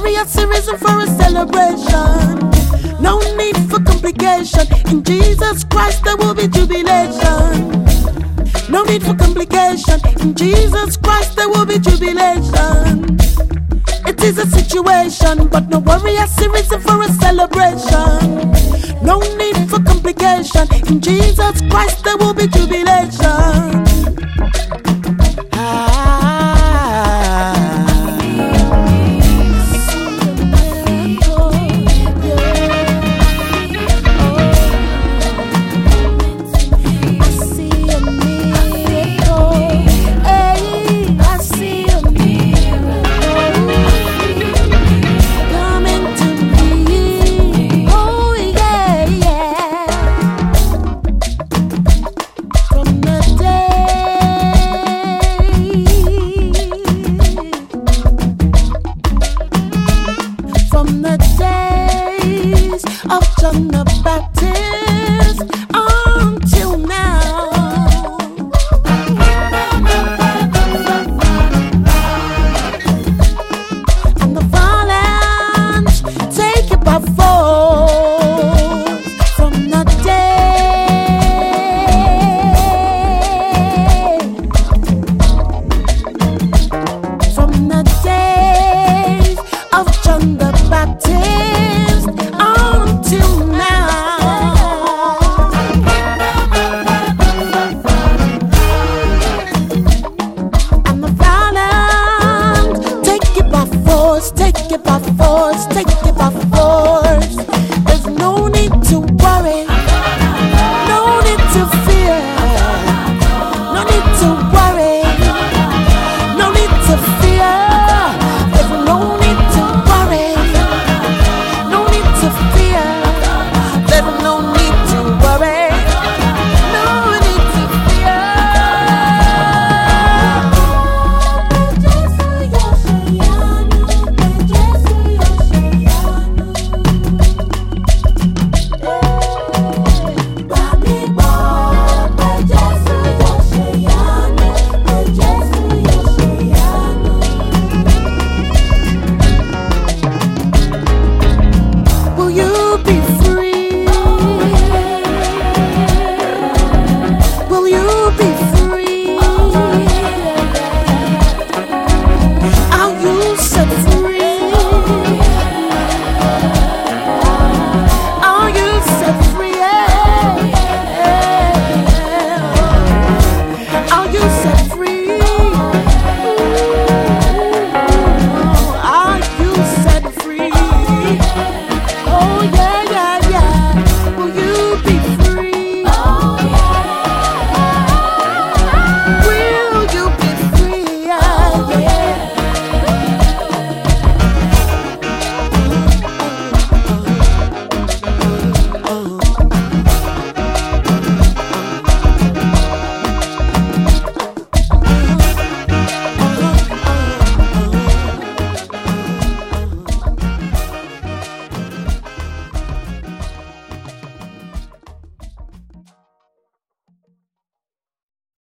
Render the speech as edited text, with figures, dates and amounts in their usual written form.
warriors arisen for a celebration. No need for complication. In Jesus Christ there will be jubilation. No need for complication. In Jesus Christ there will be jubilation. It is a situation, but no warriors arisen for a celebration. No need for complication. In Jesus Christ there will be jubilation. From the days of John the Baptist until now, and the violent take it by force. From the days of John the Baptist until now, and the violent take it by force, take it by force, take it by force.